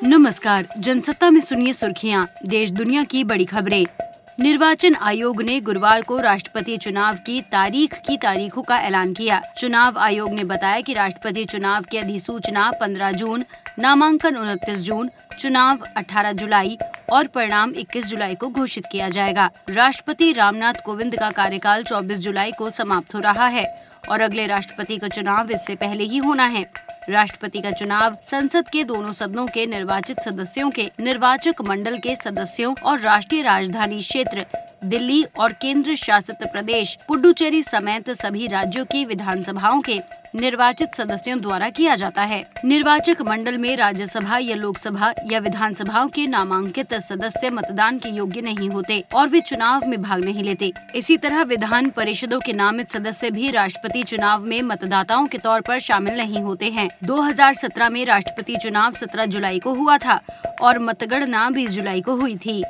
नमस्कार, जनसत्ता में सुनिए सुर्खियां, देश दुनिया की बड़ी खबरें। निर्वाचन आयोग ने गुरुवार को राष्ट्रपति चुनाव की तारीखों का ऐलान किया। चुनाव आयोग ने बताया कि राष्ट्रपति चुनाव की अधिसूचना 15 जून, नामांकन 29 जून, चुनाव 18 जुलाई और परिणाम 21 जुलाई को घोषित किया जाएगा। राष्ट्रपति रामनाथ कोविंद का कार्यकाल 24 जुलाई को समाप्त हो रहा है और अगले राष्ट्रपति का चुनाव इससे पहले ही होना है। राष्ट्रपति का चुनाव संसद के दोनों सदनों के निर्वाचित सदस्यों के निर्वाचक मंडल के सदस्यों और राष्ट्रीय राजधानी क्षेत्र दिल्ली और केंद्र शासित प्रदेश पुडुचेरी समेत सभी राज्यों की विधानसभाओं के निर्वाचित सदस्यों द्वारा किया जाता है। निर्वाचक मंडल में राज्यसभा या लोकसभा या विधानसभाओं के नामांकित सदस्य मतदान के योग्य नहीं होते और वे चुनाव में भाग नहीं लेते। इसी तरह विधान परिषदों के नामित सदस्य भी राष्ट्रपति चुनाव में मतदाताओं के तौर पर शामिल नहीं होते हैं। 2017 में राष्ट्रपति चुनाव 17 जुलाई को हुआ था और मतगणना 20 जुलाई को हुई थी।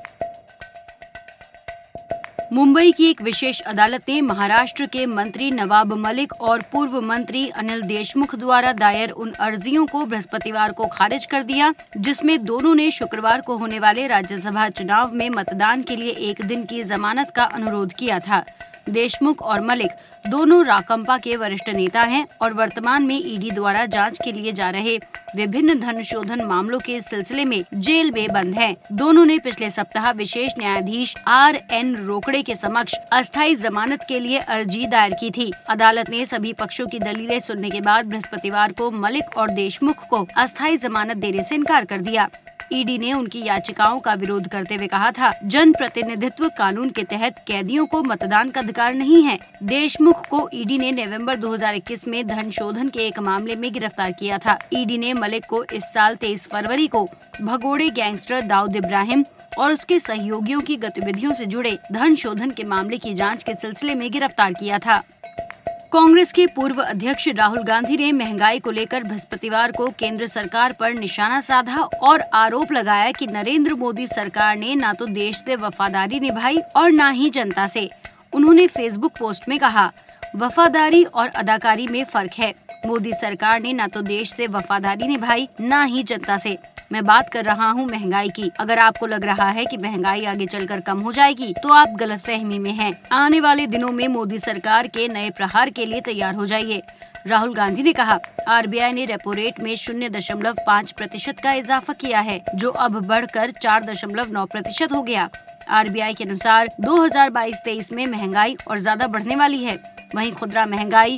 मुंबई की एक विशेष अदालत ने महाराष्ट्र के मंत्री नवाब मलिक और पूर्व मंत्री अनिल देशमुख द्वारा दायर उन अर्जियों को बृहस्पतिवार को खारिज कर दिया, जिसमें दोनों ने शुक्रवार को होने वाले राज्यसभा चुनाव में मतदान के लिए एक दिन की जमानत का अनुरोध किया था। देशमुख और मलिक दोनों राकंपा के वरिष्ठ नेता हैं और वर्तमान में ईडी द्वारा जांच के लिए जा रहे विभिन्न धन शोधन मामलों के सिलसिले में जेल में बंद हैं। दोनों ने पिछले सप्ताह विशेष न्यायाधीश RN रोकड़े के समक्ष अस्थायी जमानत के लिए अर्जी दायर की थी। अदालत ने सभी पक्षों की दलीलें सुनने के बाद बृहस्पतिवार को मलिक और देशमुख को अस्थायी जमानत देने से इनकार कर दिया। ईडी ने उनकी याचिकाओं का विरोध करते हुए कहा था, जन प्रतिनिधित्व कानून के तहत कैदियों को मतदान का अधिकार नहीं है। देशमुख को ईडी ने नवंबर 2021 में धन शोधन के एक मामले में गिरफ्तार किया था। ईडी ने मलिक को इस साल 23 फरवरी को भगोड़े गैंगस्टर दाऊद इब्राहिम और उसके सहयोगियों की गतिविधियों से जुड़े धन शोधन के मामले की जाँच के सिलसिले में गिरफ्तार किया था। कांग्रेस के पूर्व अध्यक्ष राहुल गांधी ने महंगाई को लेकर बृहस्पतिवार को केंद्र सरकार पर निशाना साधा और आरोप लगाया कि नरेंद्र मोदी सरकार ने न तो देश से वफादारी निभाई और न ही जनता से। उन्होंने फेसबुक पोस्ट में कहा, वफादारी और अदाकारी में फर्क है। मोदी सरकार ने न तो देश से वफादारी निभाई न ही जनता से। मैं बात कर रहा हूँ महंगाई की। अगर आपको लग रहा है कि महंगाई आगे चलकर कम हो जाएगी तो आप गलतफहमी में हैं। आने वाले दिनों में मोदी सरकार के नए प्रहार के लिए तैयार हो जाइए। राहुल गांधी ने कहा, RBI ने रेपो रेट में 0.5% का इजाफा किया है, जो अब बढ़कर 4.9% हो गया। RBI के अनुसार 2022-23 में महंगाई और ज्यादा बढ़ने वाली है। वहीं खुदरा महंगाई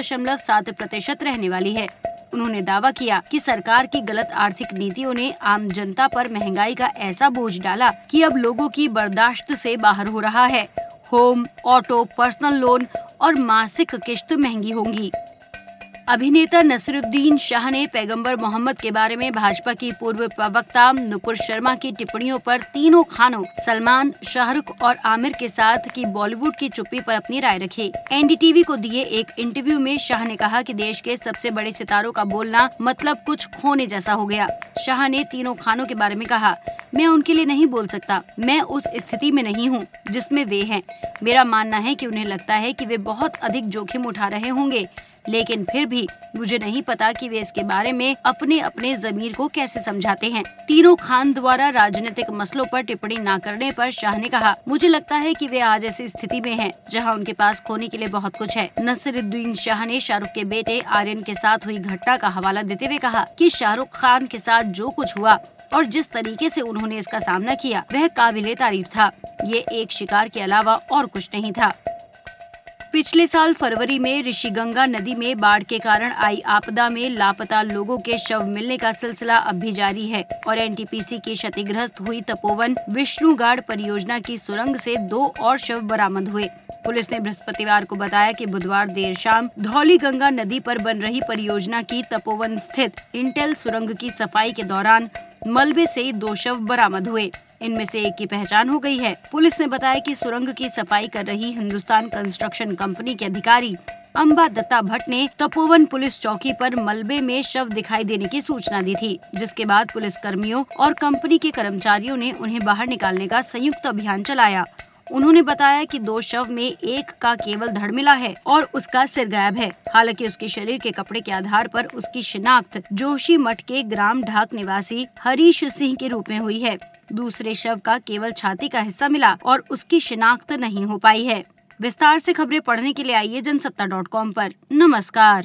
6.7% रहने वाली है। उन्होंने दावा किया कि सरकार की गलत आर्थिक नीतियों ने आम जनता पर महंगाई का ऐसा बोझ डाला कि अब लोगों की बर्दाश्त से बाहर हो रहा है। होम, ऑटो, पर्सनल लोन और मासिक किश्त महंगी होंगी। अभिनेता नसीरुद्दीन शाह ने पैगंबर मोहम्मद के बारे में भाजपा की पूर्व प्रवक्ता नुपुर शर्मा की टिप्पणियों पर तीनों खानों सलमान, शाहरुख और आमिर के साथ की बॉलीवुड की चुप्पी पर अपनी राय रखी। NDTV को दिए एक इंटरव्यू में शाह ने कहा कि देश के सबसे बड़े सितारों का बोलना मतलब कुछ खोने जैसा हो गया। शाह ने तीनों खानों के बारे में कहा, मैं उनके लिए नहीं बोल सकता। मैं उस स्थिति में नहीं हूँ जिसमें वे हैं। मेरा मानना है कि उन्हें लगता है कि वे बहुत अधिक जोखिम उठा रहे होंगे, लेकिन फिर भी मुझे नहीं पता कि वे इसके बारे में अपने ज़मीर को कैसे समझाते हैं। तीनों खान द्वारा राजनीतिक मसलों पर टिप्पणी न करने पर शाह ने कहा, मुझे लगता है कि वे आज ऐसी स्थिति में हैं जहां उनके पास खोने के लिए बहुत कुछ है। नसीरुद्दीन शाह ने शाहरुख के बेटे आर्यन के साथ हुई घटना का हवाला देते हुए कहा कि शाहरुख खान के साथ जो कुछ हुआ और जिस तरीके से उन्होंने इसका सामना किया वह काबिले तारीफ था। ये एक शिकार के अलावा और कुछ नहीं था। पिछले साल फरवरी में ऋषिगंगा नदी में बाढ़ के कारण आई आपदा में लापता लोगों के शव मिलने का सिलसिला अब भी जारी है और NTPC की क्षतिग्रस्त हुई तपोवन विष्णुगाड़ परियोजना की सुरंग से 2 और शव बरामद हुए। पुलिस ने बृहस्पतिवार को बताया कि बुधवार देर शाम धौलीगंगा नदी पर बन रही परियोजना की तपोवन स्थित इंटेल सुरंग की सफाई के दौरान मलबे से 2 शव बरामद हुए। इनमें से एक की पहचान हो गई है। पुलिस ने बताया कि सुरंग की सफाई कर रही हिंदुस्तान कंस्ट्रक्शन कंपनी के अधिकारी अंबा दत्ता भट्ट ने तपोवन पुलिस चौकी पर मलबे में शव दिखाई देने की सूचना दी थी, जिसके बाद पुलिस कर्मियों और कंपनी के कर्मचारियों ने उन्हें बाहर निकालने का संयुक्त अभियान चलाया। उन्होंने बताया कि 2 शव में एक का केवल धड़ मिला है और उसका सिर गायब है। हालांकि उसके शरीर के कपड़े के आधार पर उसकी शिनाख्त जोशीमठ के ग्राम ढाक निवासी हरीश सिंह के रूप में हुई है। दूसरे शव का केवल छाती का हिस्सा मिला और उसकी शिनाख्त नहीं हो पाई है। विस्तार से खबरें पढ़ने के लिए आइए जनसत्ता.com पर। नमस्कार।